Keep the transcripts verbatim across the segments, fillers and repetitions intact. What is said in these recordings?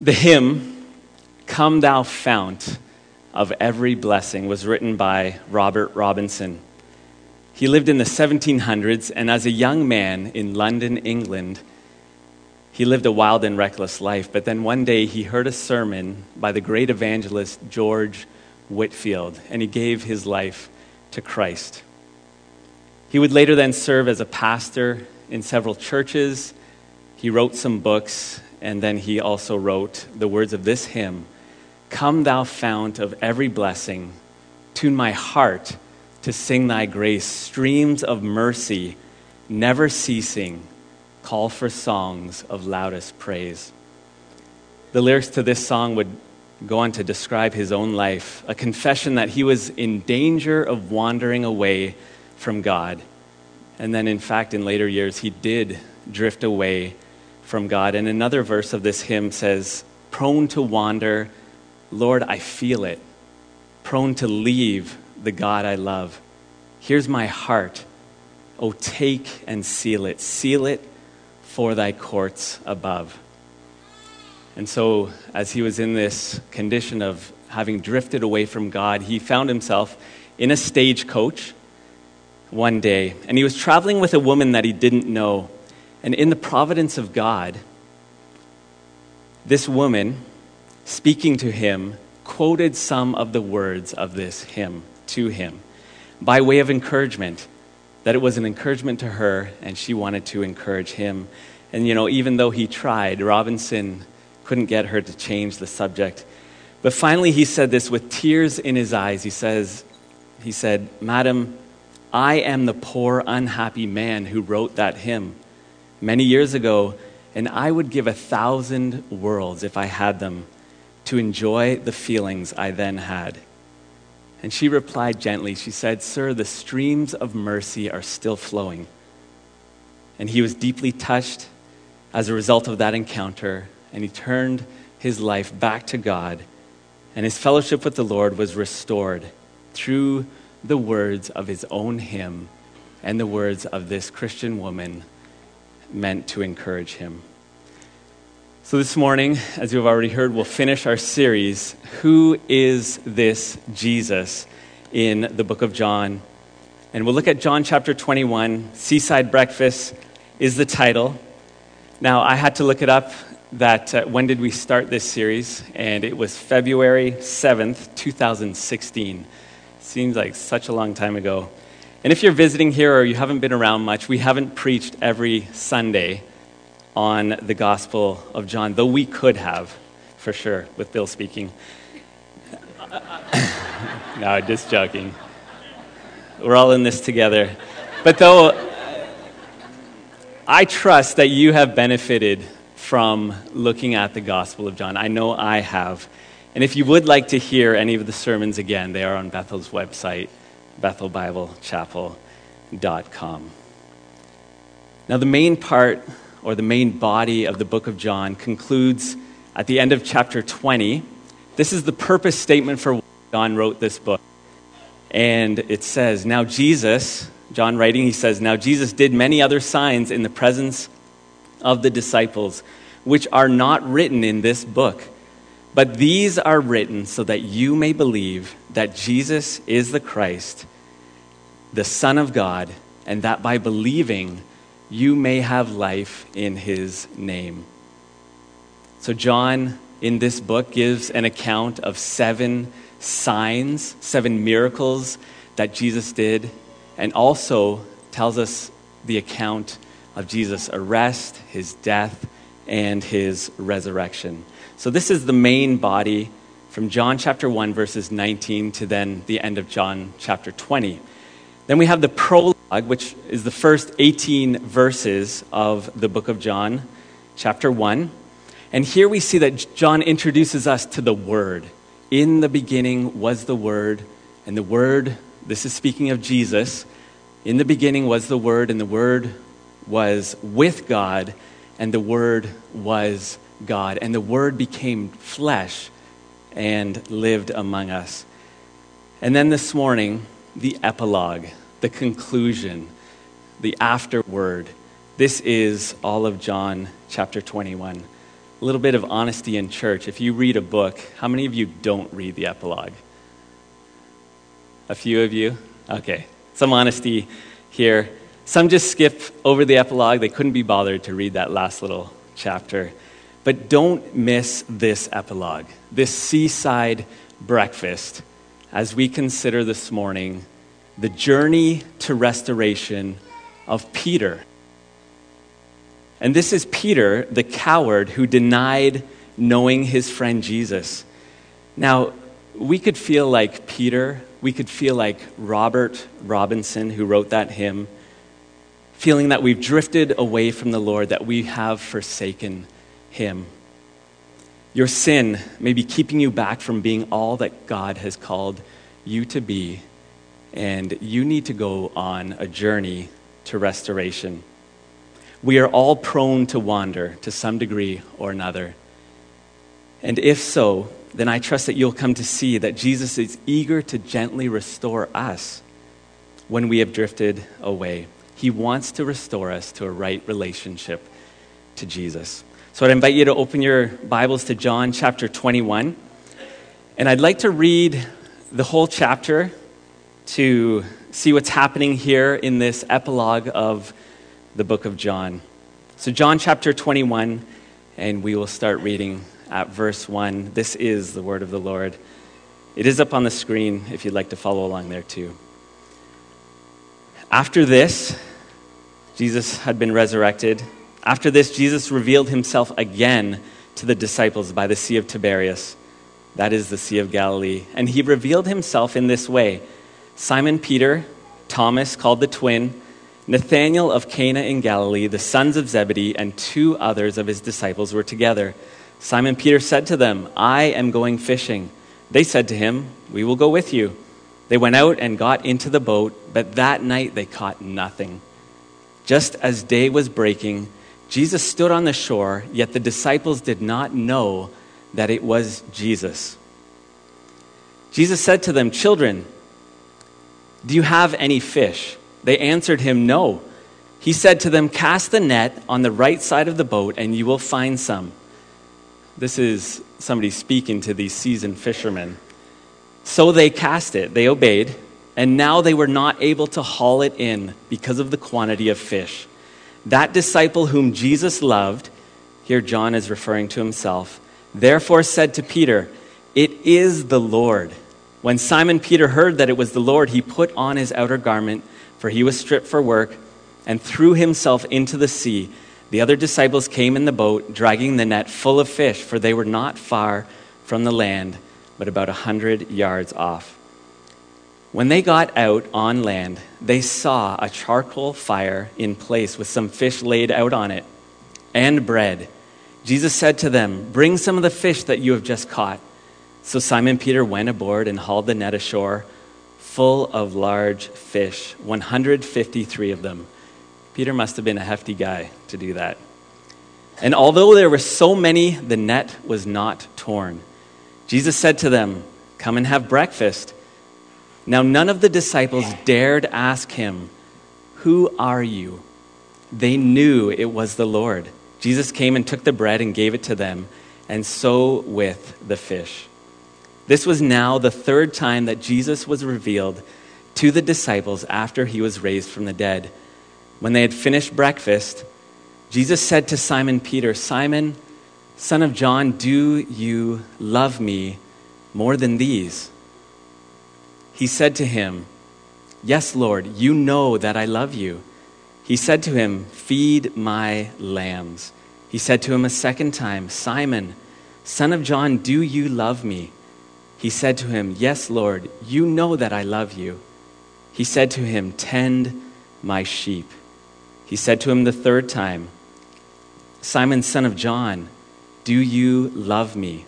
The hymn, "Come Thou Fount of Every Blessing," was written by Robert Robinson. He lived in the seventeen hundreds, and as a young man in London, England, he lived a wild and reckless life. But then one day he heard a sermon by the great evangelist George Whitefield, and he gave his life to Christ. He would later then serve as a pastor in several churches. He wrote some books, and then he also wrote the words of this hymn, "Come Thou Fount of Every Blessing, tune my heart to sing Thy grace, streams of mercy, never ceasing, call for songs of loudest praise." The lyrics to this song would go on to describe his own life, a confession that he was in danger of wandering away from God. And then, in fact, in later years, he did drift away from God. And another verse of this hymn says, "Prone to wander, Lord, I feel it. Prone to leave the God I love. Here's my heart. Oh, take and seal it. Seal it for Thy courts above." And so, as he was in this condition of having drifted away from God, he found himself in a stagecoach one day, and he was traveling with a woman that he didn't know. And in the providence of God, this woman, speaking to him, quoted some of the words of this hymn to him by way of encouragement, that it was an encouragement to her, and she wanted to encourage him. And, you know, even though he tried, Robinson couldn't get her to change the subject. But finally, he said this with tears in his eyes. He says, he said, "Madam, I am the poor, unhappy man who wrote that hymn many years ago, and I would give a thousand worlds, if I had them, to enjoy the feelings I then had." And she replied gently, she said, "Sir, the streams of mercy are still flowing." And he was deeply touched as a result of that encounter, and he turned his life back to God, and his fellowship with the Lord was restored through the words of his own hymn and the words of this Christian woman meant to encourage him. So this morning, as you've already heard, we'll finish our series, Who is This Jesus, in the book of John. And we'll look at John chapter twenty-one. Seaside Breakfast is the title. Now, I had to look it up, that uh, when did we start this series? And it was February seventh, twenty sixteen. Seems like such a long time ago. And if you're visiting here or you haven't been around much, we haven't preached every Sunday on the Gospel of John, though we could have, for sure, with Bill speaking. No, just joking. We're all in this together. But though, I trust that you have benefited from looking at the Gospel of John. I know I have. And if you would like to hear any of the sermons again, they are on Bethel's website, bethel bible chapel dot com. Now, the main part, or the main body of the book of John, concludes at the end of chapter twenty. This is the purpose statement for why John wrote this book. And it says, "Now Jesus," John writing, he says, "Now Jesus did many other signs in the presence of the disciples, which are not written in this book. But these are written so that you may believe that Jesus is the Christ, the Son of God, and that by believing you may have life in his name." So John, in this book, gives an account of seven signs, seven miracles that Jesus did, and also tells us the account of Jesus' arrest, his death, and his resurrection. So this is the main body from John chapter one, verses nineteen, to then the end of John chapter twenty. Then we have the prologue, which is the first eighteen verses of the book of John, chapter one. And here we see that John introduces us to the Word. In the beginning was the Word, and the Word, this is speaking of Jesus, in the beginning was the Word, and the Word was with God, and the Word was God, and the Word became flesh and lived among us. And then this morning, the epilogue, the conclusion, the afterword. This is all of John chapter twenty-one. a little bit of honesty in church. If you read a book, how many of you don't read the epilogue? A few of you? Okay. Some honesty here. Some just skip over the epilogue. They couldn't be bothered to read that last little chapter. But don't miss this epilogue, this seaside breakfast, as we consider this morning the journey to restoration of Peter. And this is Peter, the coward who denied knowing his friend Jesus. Now, we could feel like Peter, we could feel like Robert Robinson, who wrote that hymn, feeling that we've drifted away from the Lord, that we have forsaken him. Your sin may be keeping you back from being all that God has called you to be, and you need to go on a journey to restoration. We are all prone to wander to some degree or another. And if so, then I trust that you'll come to see that Jesus is eager to gently restore us when we have drifted away. He wants to restore us to a right relationship to Jesus. So I'd invite you to open your Bibles to John chapter twenty-one. And I'd like to read the whole chapter to see what's happening here in this epilogue of the book of John. So John chapter twenty-one, and we will start reading at verse one. This is the word of the Lord. It is up on the screen if you'd like to follow along there too. After this, Jesus had been resurrected. After this, Jesus revealed himself again to the disciples by the Sea of Tiberias. That is the Sea of Galilee. And he revealed himself in this way. Simon Peter, Thomas called the twin, Nathanael of Cana in Galilee, the sons of Zebedee, and two others of his disciples were together. Simon Peter said to them, "I am going fishing." They said to him, "We will go with you." They went out and got into the boat, but that night they caught nothing. Just as day was breaking, Jesus stood on the shore, yet the disciples did not know that it was Jesus. Jesus said to them, "Children, do you have any fish?" They answered him, "No." He said to them, "Cast the net on the right side of the boat, and you will find some." This is somebody speaking to these seasoned fishermen. So they cast it, they obeyed, and now they were not able to haul it in because of the quantity of fish. That disciple whom Jesus loved, here John is referring to himself, therefore said to Peter, "It is the Lord." When Simon Peter heard that it was the Lord, he put on his outer garment, for he was stripped for work, and threw himself into the sea. The other disciples came in the boat, dragging the net full of fish, for they were not far from the land, but about a hundred yards off. When they got out on land, they saw a charcoal fire in place with some fish laid out on it, and bread. Jesus said to them, "Bring some of the fish that you have just caught." So Simon Peter went aboard and hauled the net ashore, full of large fish, one hundred fifty-three of them. Peter must have been a hefty guy to do that. And although there were so many, the net was not torn. Jesus said to them, "Come and have breakfast." Now none of the disciples dared ask him, "Who are you?" They knew it was the Lord. Jesus came and took the bread and gave it to them, and so with the fish. This was now the third time that Jesus was revealed to the disciples after he was raised from the dead. When they had finished breakfast, Jesus said to Simon Peter, "Simon, son of John, do you love me more than these?" He said to him, "Yes, Lord, you know that I love you." He said to him, "Feed my lambs." He said to him a second time, "Simon, son of John, do you love me?" He said to him, "Yes, Lord, you know that I love you." He said to him, "Tend my sheep." He said to him the third time, "Simon, son of John, do you love me?"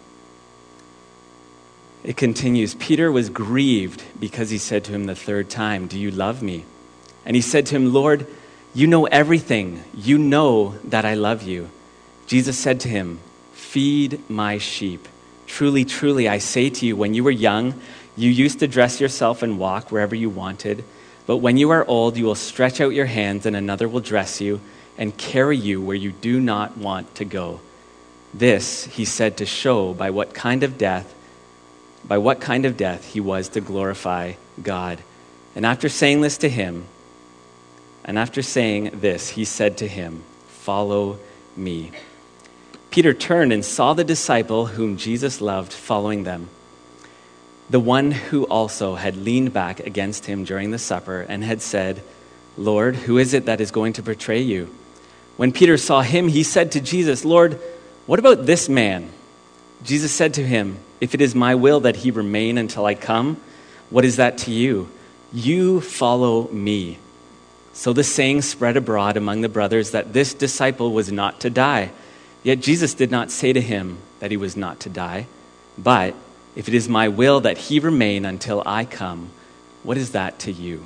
It continues, Peter was grieved because he said to him the third time, "Do you love me?" And he said to him, "Lord, you know everything. You know that I love you." Jesus said to him, "Feed my sheep. Truly, truly, I say to you, when you were young, you used to dress yourself and walk wherever you wanted. But when you are old, you will stretch out your hands and another will dress you and carry you where you do not want to go." This he said to show by what kind of death, by what kind of death he was to glorify God. And after saying this to him, and after saying this, he said to him, "Follow me." Peter turned and saw the disciple whom Jesus loved following them, the one who also had leaned back against him during the supper and had said, "Lord, who is it that is going to betray you?" When Peter saw him, he said to Jesus, "Lord, what about this man?" Jesus said to him, "If it is my will that he remain until I come, what is that to you? You follow me." So the saying spread abroad among the brothers that this disciple was not to die. Yet Jesus did not say to him that he was not to die. But if it is my will that he remain until I come, what is that to you?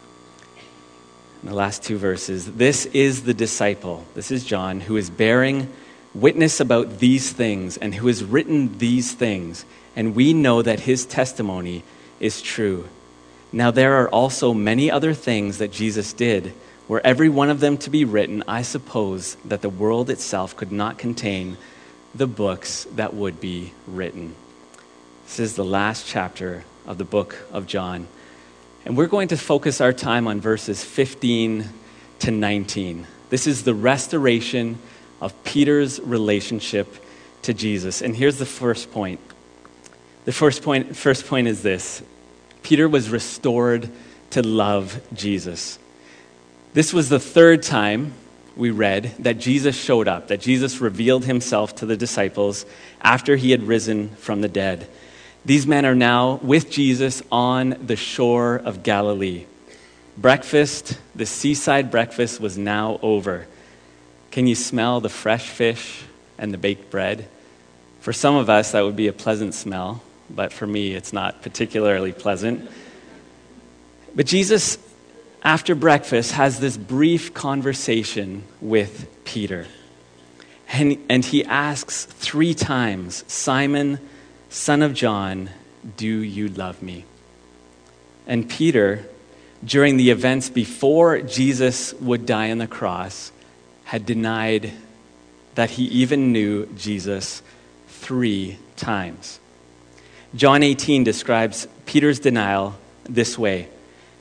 In the last two verses, this is the disciple, this is John, who is bearing witness about these things and who has written these things, and we know that his testimony is true. Now there are also many other things that Jesus did. Were every one of them to be written, I suppose that the world itself could not contain the books that would be written. This is the last chapter of the book of John. And we're going to focus our time on verses fifteen to nineteen. This is the restoration of Peter's relationship to Jesus. And here's the first point. The first point, first point is this. Peter was restored to love Jesus. This was the third time we read that Jesus showed up, that Jesus revealed himself to the disciples after he had risen from the dead. These men are now with Jesus on the shore of Galilee. Breakfast, the seaside breakfast, was now over. Can you smell the fresh fish and the baked bread? For some of us, that would be a pleasant smell, but for me, it's not particularly pleasant. But Jesus, after breakfast, has this brief conversation with Peter. And, and he asks three times, "Simon, son of John, do you love me?" And Peter, during the events before Jesus would die on the cross, had denied that he even knew Jesus three times. John eighteen describes Peter's denial this way.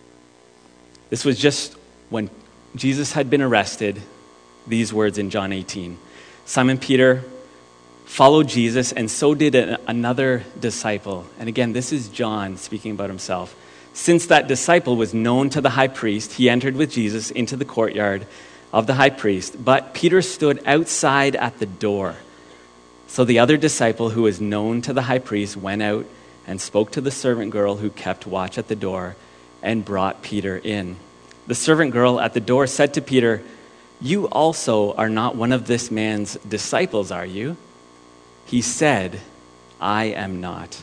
This was just when Jesus had been arrested, these words in John eighteen. Simon Peter followed Jesus, and so did a, another disciple. And again, this is John speaking about himself. Since that disciple was known to the high priest, he entered with Jesus into the courtyard of the high priest. But Peter stood outside at the door. So the other disciple, who was known to the high priest, went out and spoke to the servant girl who kept watch at the door and brought Peter in. The servant girl at the door said to Peter, "You also are not one of this man's disciples, are you?" He said, "I am not."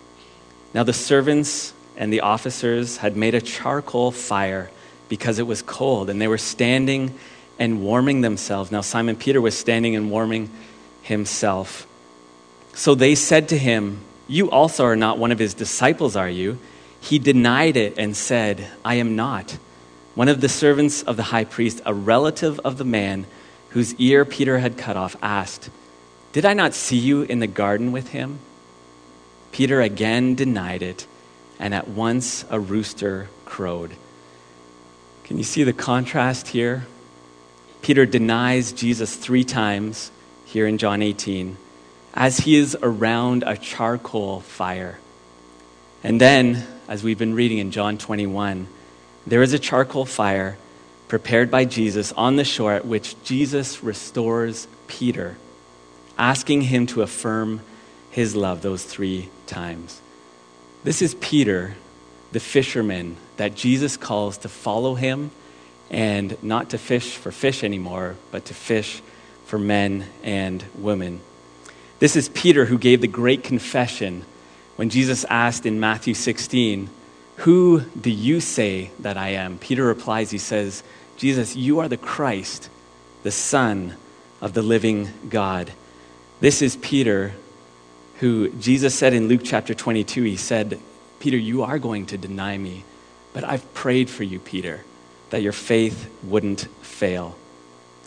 Now the servants and the officers had made a charcoal fire because it was cold, and they were standing and warming themselves. Now Simon Peter was standing and warming himself. So they said to him, "You also are not one of his disciples, are you?" He denied it and said, "I am not." One of the servants of the high priest, a relative of the man whose ear Peter had cut off, asked, "Did I not see you in the garden with him?" Peter again denied it, and at once a rooster crowed. Can you see the contrast here? Peter denies Jesus three times here in John eighteen, as he is around a charcoal fire. And then, as we've been reading in John twenty-one, there is a charcoal fire prepared by Jesus on the shore at which Jesus restores Peter, asking him to affirm his love those three times. This is Peter, the fisherman that Jesus calls to follow him and not to fish for fish anymore, but to fish for men and women. This is Peter who gave the great confession when Jesus asked in Matthew sixteen, "Who do you say that I am?" Peter replies, he says, "Jesus, you are the Christ, the Son of the living God." This is Peter who Jesus said in Luke chapter twenty-two, he said, "Peter, you are going to deny me, but I've prayed for you, Peter, that your faith wouldn't fail."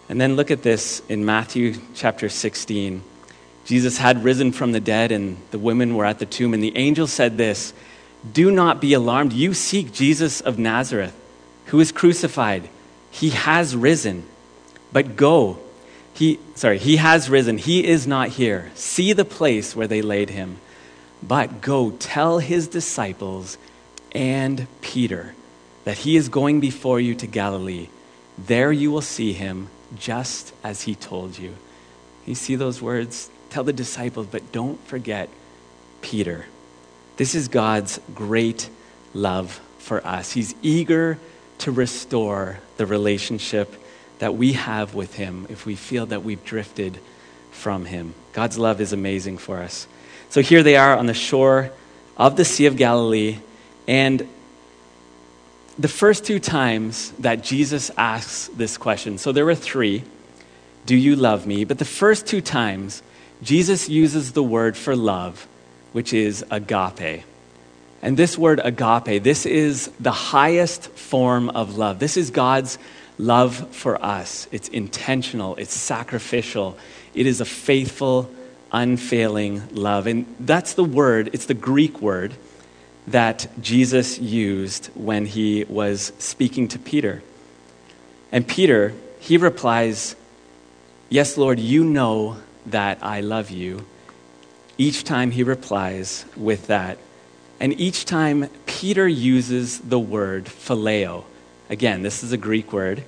And then look at this in Matthew chapter sixteen. Jesus had risen from the dead, and the women were at the tomb, and the angel said this, "Do not be alarmed. You seek Jesus of Nazareth, who is crucified. He has risen. But go. He, sorry, he has risen. He is not here. See the place where they laid him. But go tell his disciples and Peter that he is going before you to Galilee. There you will see him, just as he told you." You see those words? Tell the disciples, but don't forget Peter. This is God's great love for us. He's eager to restore the relationship that we have with him if we feel that we've drifted from him. God's love is amazing for us. So here they are on the shore of the Sea of Galilee, and the first two times that Jesus asks this question, so there were three, do you love me? But the first two times, Jesus uses the word for love, which is agape. And this word agape, this is the highest form of love. This is God's love for us. It's intentional, it's sacrificial. It is a faithful, unfailing love. And that's the word, it's the Greek word that Jesus used when he was speaking to Peter. And Peter, he replies, "Yes, Lord, you know that I love you." Each time he replies with that. And each time Peter uses the word phileo. Again, this is a Greek word.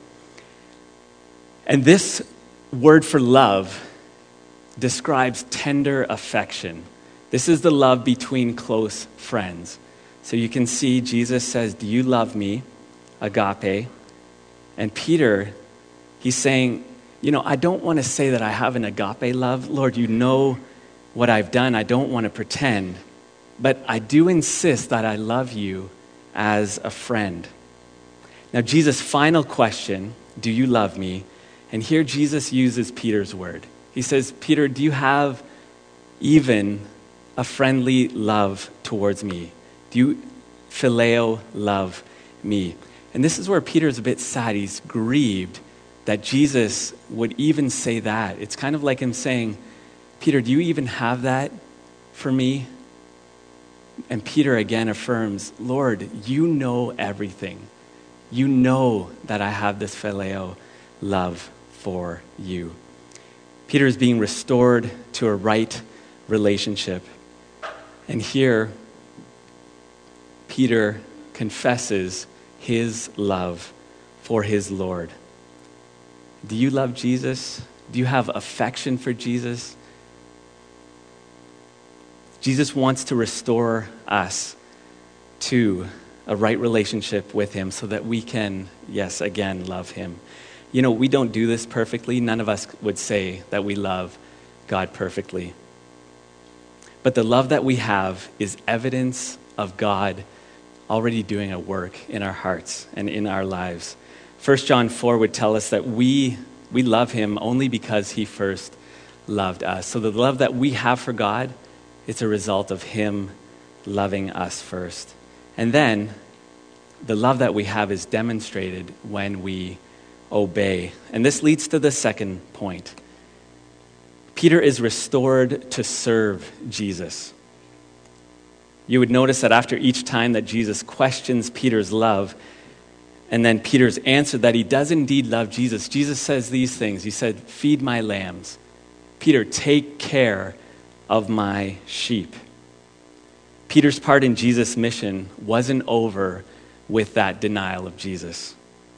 And this word for love describes tender affection. This is the love between close friends. So you can see Jesus says, "Do you love me?" Agape. And Peter, he's saying, you know, I don't want to say that I have an agape love. Lord, you know what I've done. I don't want to pretend. But I do insist that I love you as a friend. Now, Jesus' final question, do you love me? And here Jesus uses Peter's word. He says, Peter, do you have even a friendly love towards me? Do you phileo love me? And this is where Peter's a bit sad. He's grieved that Jesus would even say that. It's kind of like him saying, Peter, do you even have that for me? And Peter again affirms, Lord, you know everything. You know that I have this phileo love for you. Peter is being restored to a right relationship. And here, Peter confesses his love for his Lord. Do you love Jesus? Do you have affection for Jesus? Jesus wants to restore us to a right relationship with him so that we can, yes, again, love him. You know, we don't do this perfectly. None of us would say that we love God perfectly. But the love that we have is evidence of God already doing a work in our hearts and in our lives. First John four would tell us that we we love him only because he first loved us. So the love that we have for God, it's a result of him loving us first. And then the love that we have is demonstrated when we obey. And this leads to the second point. Peter is restored to serve Jesus. You would notice that after each time that Jesus questions Peter's love, and then Peter's answer that he does indeed love Jesus, Jesus says these things. He said, feed my lambs. Peter, take care of my sheep. Peter's part in Jesus' mission wasn't over with that denial of Jesus.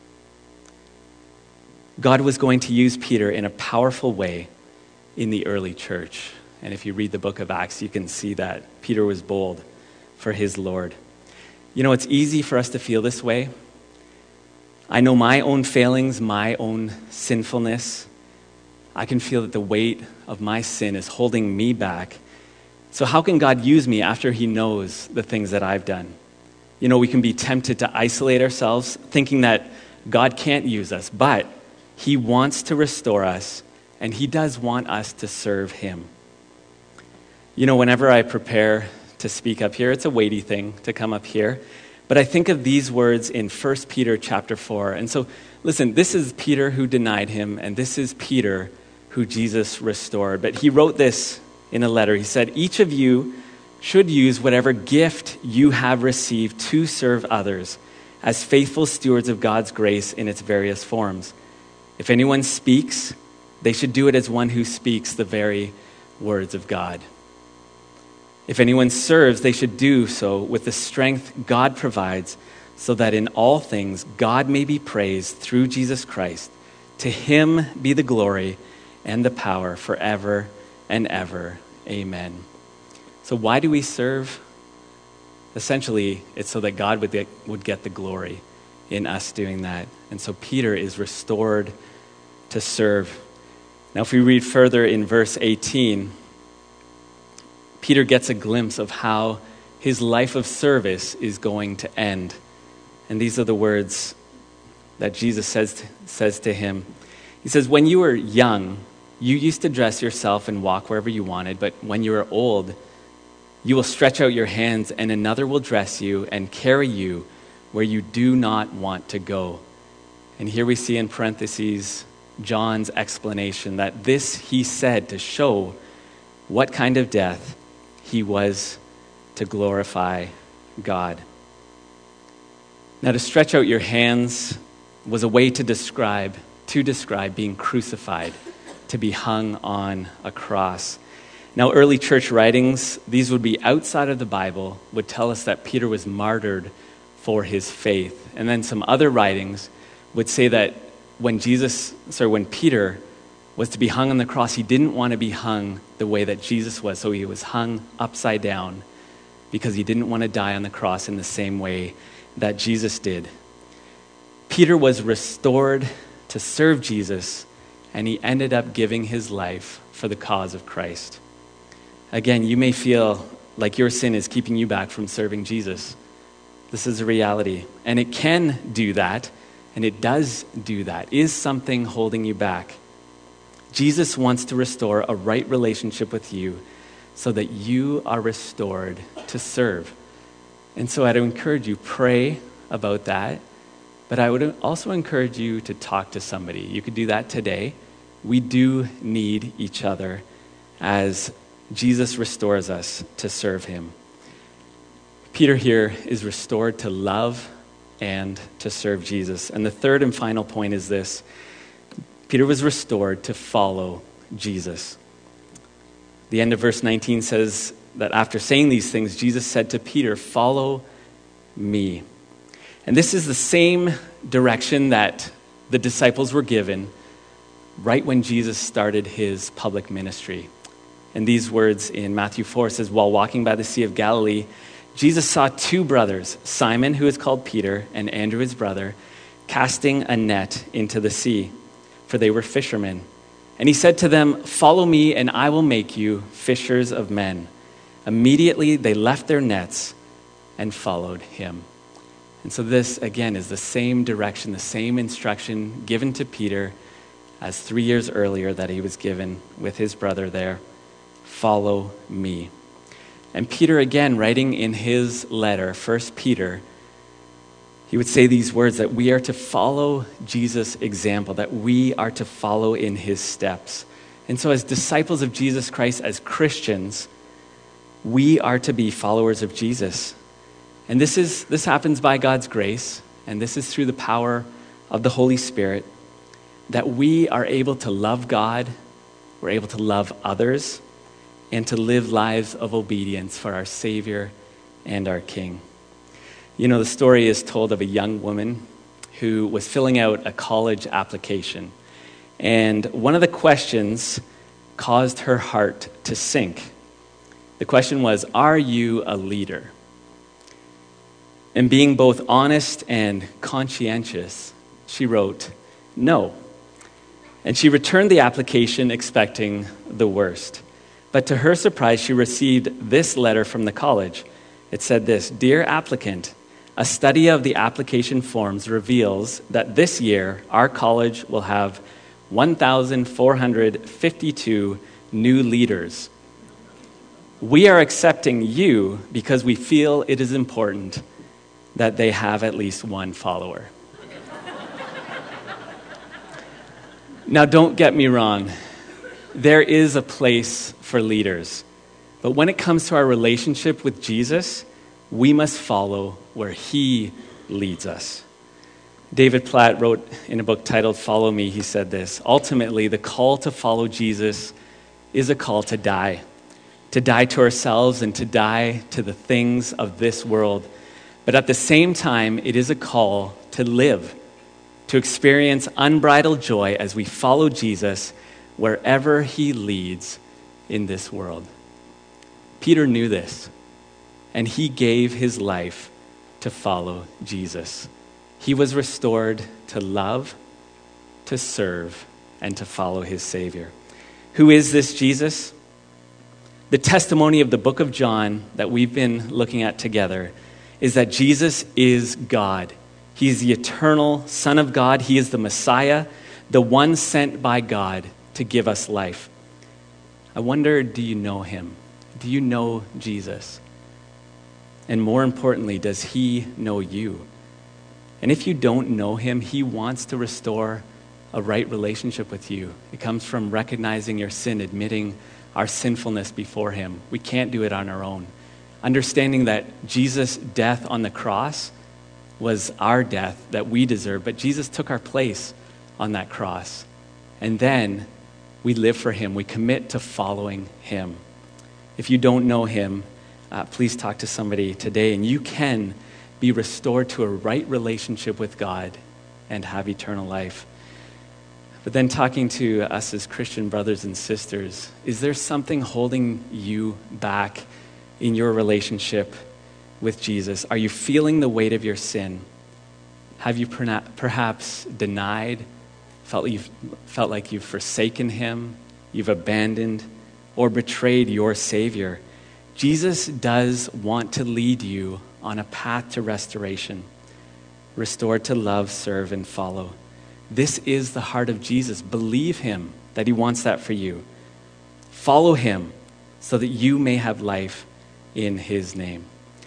God was going to use Peter in a powerful way in the early church. And if you read the book of Acts, you can see that Peter was bold for his Lord. You know, it's easy for us to feel this way. I know my own failings, my own sinfulness. I can feel that the weight of my sin is holding me back. So how can God use me after he knows the things that I've done? You know, we can be tempted to isolate ourselves, thinking that God can't use us, but he wants to restore us, and he does want us to serve him. You know, whenever I prepare to speak up here, it's a weighty thing to come up here, But I think of these words in First Peter chapter four. And so, listen, this is Peter who denied him, and this is Peter who Jesus restored. But he wrote this in a letter. He said, each of you should use whatever gift you have received to serve others as faithful stewards of God's grace in its various forms. If anyone speaks, they should do it as one who speaks the very words of God. If anyone serves, they should do so with the strength God provides, so that in all things God may be praised through Jesus Christ. To him be the glory and the power forever and ever. Amen. So why do we serve? Essentially, it's so that God would get, would get the glory in us doing that. And so Peter is restored to serve. Now, if we read further in verse eighteen, Peter gets a glimpse of how his life of service is going to end. And these are the words that Jesus says to, says to him. He says, when you were young, you used to dress yourself and walk wherever you wanted, but when you are old, you will stretch out your hands and another will dress you and carry you where you do not want to go. And here we see in parentheses John's explanation that this he said to show what kind of death he was to glorify God. Now, to stretch out your hands was a way to describe, to describe being crucified, to be hung on a cross. Now, early church writings, these would be outside of the Bible, would tell us that Peter was martyred for his faith. And then some other writings would say that when Jesus, sorry, when Peter was to be hung on the cross, he didn't want to be hung the way that Jesus was. So he was hung upside down because he didn't want to die on the cross in the same way that Jesus did. Peter was restored to serve Jesus, and he ended up giving his life for the cause of Christ. Again, you may feel like your sin is keeping you back from serving Jesus. This is a reality. And it can do that, and it does do that. Is something holding you back? Jesus wants to restore a right relationship with you so that you are restored to serve. And so I'd encourage you, pray about that. But I would also encourage you to talk to somebody. You could do that today. We do need each other as Jesus restores us to serve him. Peter here is restored to love and to serve Jesus. And the third and final point is this. Peter was restored to follow Jesus. The end of verse nineteen says that after saying these things, Jesus said to Peter, "Follow me." And this is the same direction that the disciples were given right when Jesus started his public ministry. And these words in Matthew four says, while walking by the Sea of Galilee, Jesus saw two brothers, Simon, who is called Peter, and Andrew, his brother, casting a net into the sea, for they were fishermen. And he said to them, "Follow me, and I will make you fishers of men." Immediately they left their nets and followed him. And so this, again, is the same direction, the same instruction given to Peter as three years earlier that he was given with his brother there. Follow me. And Peter, again, writing in his letter, First Peter, he would say these words that we are to follow Jesus' example, that we are to follow in his steps. And so as disciples of Jesus Christ, as Christians, we are to be followers of Jesus. And this is this happens by God's grace, and this is through the power of the Holy Spirit, that we are able to love God, we're able to love others, and to live lives of obedience for our Savior and our King. You know, the story is told of a young woman who was filling out a college application. And one of the questions caused her heart to sink. The question was, are you a leader? And being both honest and conscientious, she wrote, no. And she returned the application expecting the worst. But to her surprise, she received this letter from the college. It said this, "Dear applicant, a study of the application forms reveals that this year our college will have one thousand four hundred fifty-two new leaders. We are accepting you because we feel it is important that they have at least one follower. Now, don't get me wrong. There is a place for leaders. But when it comes to our relationship with Jesus, we must follow where he leads us. David Platt wrote in a book titled Follow Me, he said this: ultimately, the call to follow Jesus is a call to die. To die to ourselves and to die to the things of this world. But at the same time, it is a call to live, to experience unbridled joy as we follow Jesus wherever he leads in this world. Peter knew this, and he gave his life to follow Jesus. He was restored to love, to serve, and to follow his Savior. Who is this Jesus? The testimony of the book of John that we've been looking at together is that Jesus is God. He is the eternal Son of God. He is the Messiah, the one sent by God to give us life. I wonder, do you know him? Do you know Jesus? And more importantly, does he know you? And if you don't know him, he wants to restore a right relationship with you. It comes from recognizing your sin, admitting our sinfulness before him. We can't do it on our own. Understanding that Jesus' death on the cross was our death that we deserve, but Jesus took our place on that cross. And then we live for him. We commit to following him. If you don't know him, uh, please talk to somebody today, and you can be restored to a right relationship with God and have eternal life. But then talking to us as Christian brothers and sisters, is there something holding you back in your relationship with Jesus? Are you feeling the weight of your sin? Have you perhaps denied, felt, you've, felt like you've forsaken him, you've abandoned, or betrayed your Savior? Jesus does want to lead you on a path to restoration, restored to love, serve, and follow. This is the heart of Jesus. Believe him that he wants that for you. Follow him so that you may have life in his name.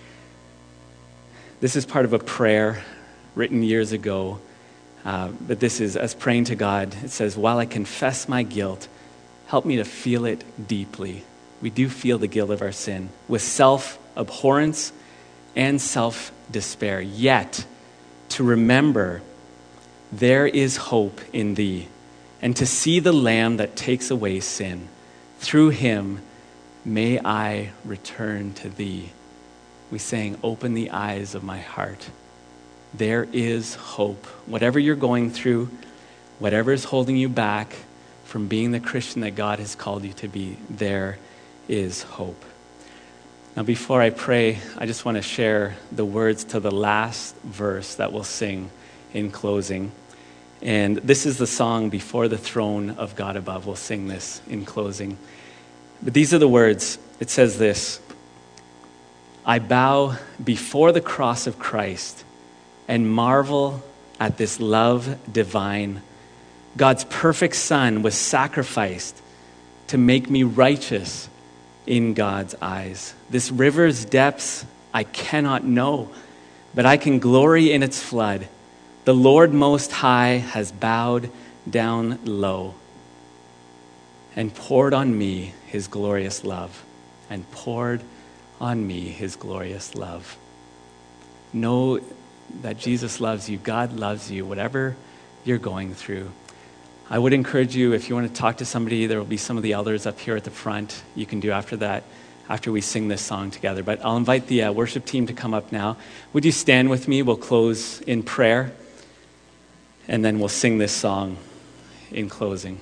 This is part of a prayer written years ago, uh, but this is us praying to God. It says, while I confess my guilt, help me to feel it deeply. We do feel the guilt of our sin with self-abhorrence and self-despair. Yet, to remember there is hope in thee, and to see the Lamb that takes away sin. Through him, may I return to thee. We sang, open the eyes of my heart. There is hope. Whatever you're going through, whatever is holding you back from being the Christian that God has called you to be, there is hope. Now, before I pray, I just want to share the words to the last verse that we'll sing in closing. And this is the song, Before the Throne of God Above. We'll sing this in closing. But these are the words. It says this: I bow before the cross of Christ and marvel at this love divine. God's perfect Son was sacrificed to make me righteous in God's eyes. This river's depths I cannot know, but I can glory in its flood. The Lord Most High has bowed down low and poured on me his glorious love, and poured on me his glorious love. Know that Jesus loves you. God loves you, whatever you're going through. I would encourage you, if you want to talk to somebody, there will be some of the elders up here at the front. You can do after that, after we sing this song together. But I'll invite the uh, worship team to come up now. Would you stand with me? We'll close in prayer, and then we'll sing this song in closing.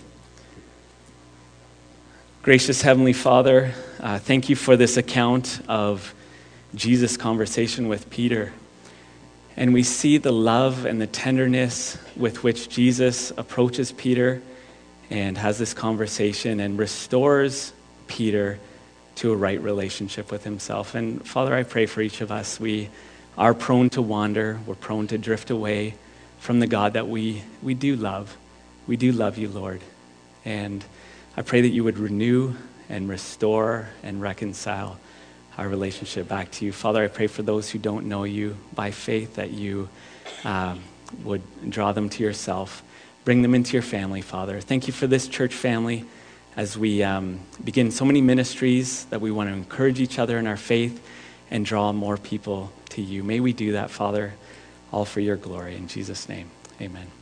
Gracious Heavenly Father, uh, thank you for this account of Jesus' conversation with Peter. And we see the love and the tenderness with which Jesus approaches Peter and has this conversation and restores Peter to a right relationship with himself. And Father, I pray for each of us. We are prone to wander. We're prone to drift away from the God that we, we do love. We do love you, Lord. And I pray that you would renew and restore and reconcile our relationship back to you. Father, I pray for those who don't know you by faith, that you um, would draw them to yourself, bring them into your family, Father. Thank you for this church family as we um, begin so many ministries that we want to encourage each other in our faith and draw more people to you. May we do that, Father, all for your glory. In Jesus' name, amen.